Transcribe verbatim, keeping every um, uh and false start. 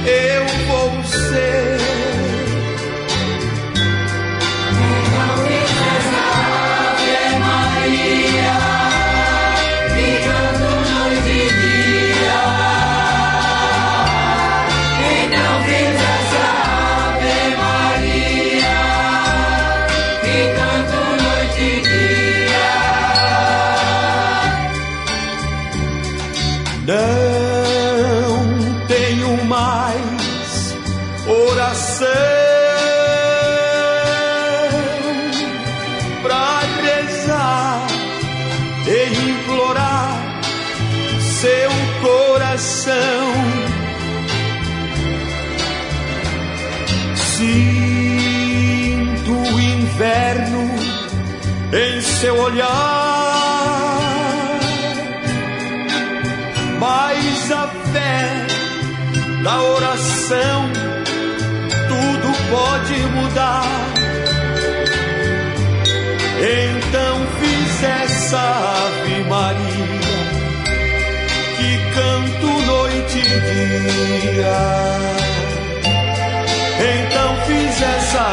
eu vou ser. Então fiz essa Ave Maria, que canto noite e dia. Então fiz essa Ave Maria, que canto noite e dia. Não tenho mais oração pra rezar e implorar seu coração. Sinto o inverno em seu olhar, mas a fé da oração tudo pode mudar. Então fiz essa Ave Maria, que canto noite e dia. Então fiz essa